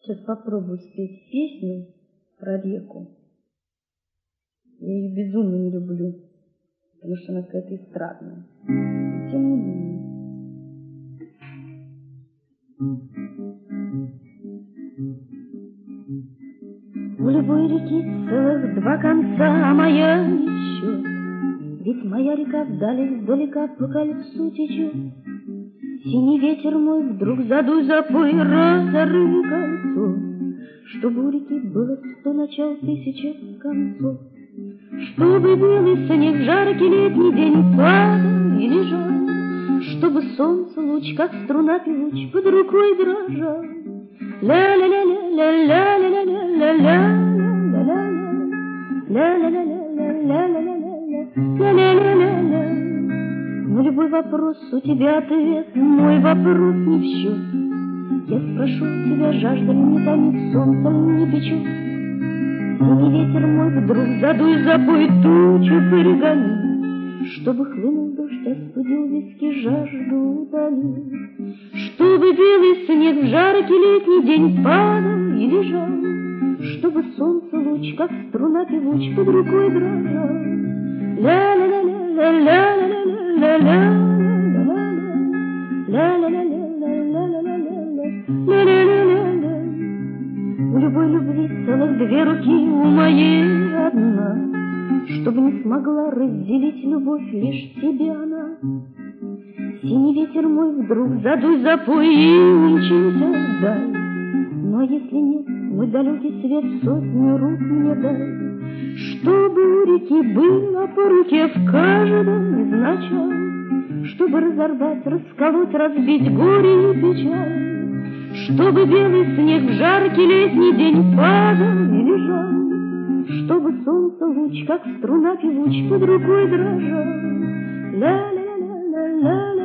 Сейчас попробую спеть песню про реку. Я ее безумно не люблю, потому что она какая-то эстрадная. Но тем не менее. У любой реки целых два конца, а моя еще. Ведь моя река вдали издалека по кольцу течет. Синий ветер мой, вдруг задуй, запой, разорви кольцо, чтобы у реки было 100 начал, 1000 концов. Чтобы белый снег, жаркий летний день падал и лежал, чтобы солнце луч, как струна певуч, под рукой дрожал. На любой вопрос у тебя ответ, мой вопрос не в счет. Я спрошу тебя, жажда ли не томит, солнце ли не печет. Синий ветер мой, вдруг задуй, запой, тучу перегони, чтобы хлынул дождь, остудил виски, жажду утолил. Чтобы белый снег в жаркий летний день падал и лежал, чтобы солнце луч, как струна певуч, под рукой дрожал. У любой любви целых две руки, у моей одна, чтобы не смогла разделить любовь лишь тебе она. Синий ветер мой, вдруг задуй, запой и умчимся вдаль. Но если нет, мой далекий свет, 100 рук мне дай, чтобы у реки было по руке в каждом из начал, чтобы разорвать, расколоть, разбить горе и печаль. Чтобы белый снег в жаркий летний день падал и лежал, чтобы солнце луч, как струна певуч, под рукой дрожал. Ля-ля-ля-ля-ля-ля.